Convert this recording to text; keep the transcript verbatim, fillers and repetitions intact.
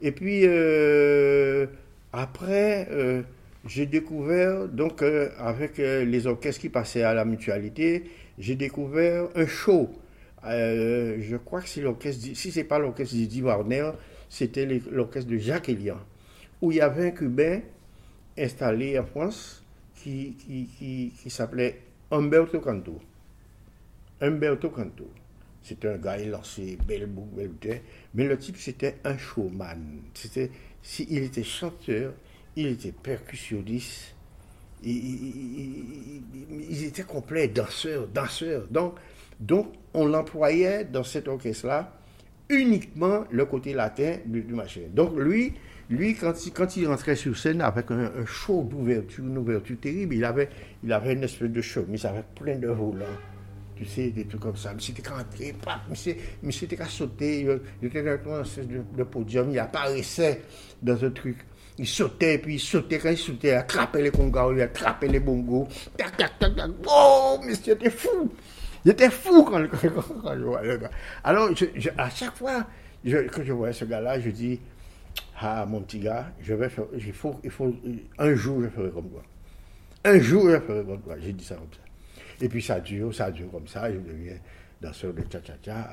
Et puis, euh, après, euh, j'ai découvert, donc, euh, avec euh, les orchestres qui passaient à la mutualité, j'ai découvert un show. Euh, je crois que c'est l'orchestre, si c'est pas l'orchestre Didi Warner, c'était l'orchestre de Jacques Elian, où il y avait un Cubain installé en France qui, qui, qui, qui s'appelait Humberto Canto. Humberto Canto. C'était un gars élancé, belle boucle, belle bouteille. Mais le type, c'était un showman. C'était, si, il était chanteur, il était percussionniste, il, il, il, il était complet, danseur, danseur. Donc, donc on l'employait dans cet orchestre-là uniquement le côté latin du, du machin. Donc lui, lui quand, il, quand il rentrait sur scène avec un, un show d'ouverture, une ouverture terrible, il avait, il avait une espèce de chemise avec plein de volants. Tu sais, des trucs comme ça. Mais c'était rentré, mais c'était qu'à sauter. Il était dans un espèce de, de podium, il apparaissait dans un truc. Il sautait, puis il sautait, quand il sautait, il attrapait les congas, il attrapait les bongos. Tac, tac, tac, tac. Oh, mais c'était fou! J'étais fou quand, quand, quand, quand je voyais le gars. Alors, je, je, à chaque fois je, que je voyais ce gars-là, je dis, ah, mon petit gars, je vais faire, il faut, il faut, un jour, je ferai comme toi. Un jour, je ferai comme toi. J'ai dit ça comme ça. Et puis ça dure, ça dure comme ça, je deviens danseur de cha-cha-cha.